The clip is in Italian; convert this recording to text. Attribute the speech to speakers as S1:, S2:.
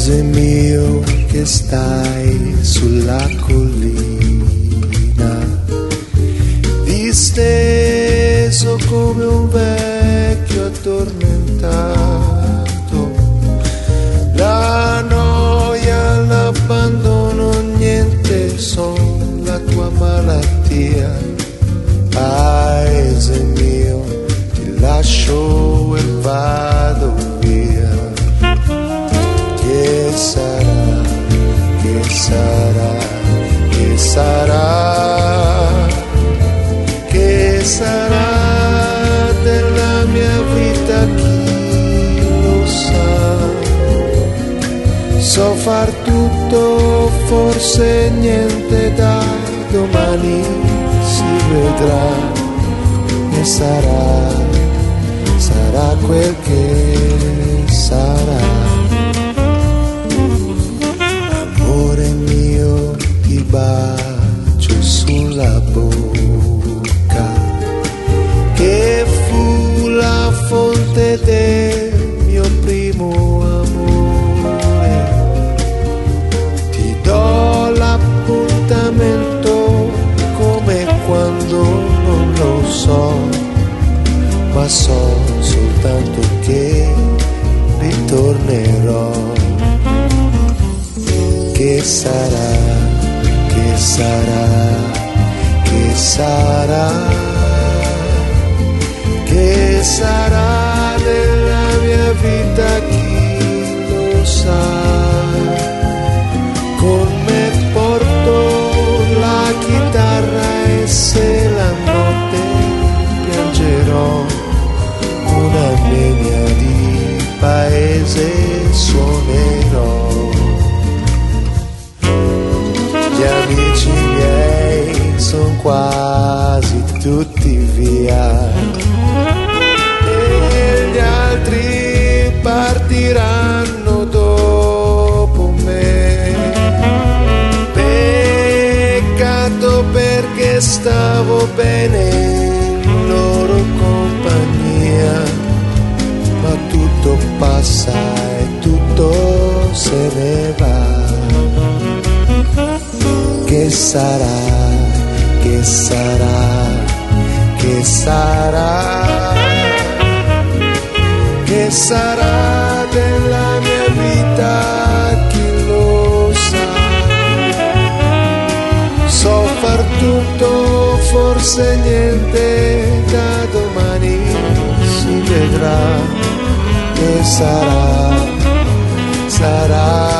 S1: Paese mio che stai sulla collina, disteso come un vecchio addormentato, la noia, l'abbandono, niente son la tua malattia. Paese mio, ti lascio e vado via. Che sarà, che sarà, che sarà, che sarà della mia vita, chi lo sa. So far tutto, forse niente, da domani si vedrà. E sarà, sarà quel che sarà. Amore mio, ti bacio sulla bocca, che fu la fonte del mio primo amore. Ti do l'appuntamento come quando non lo so, ma so soltanto che ritornerò. Che sarà, che sarà, che sarà, che sarà della mia vita, chi lo sa. Con me porto la chitarra e se la notte piangerò una venia di paese suonerò. Gli amici miei son quasi tutti via e gli altri partiranno dopo me. Peccato perché stavo bene in loro compagnia, ma tutto passa e tutto se ne va. Che sarà, che sarà, che sarà, che sarà della mia vita, chi lo sa. So far tutto, forse niente, da domani si vedrà. Che sarà, sarà.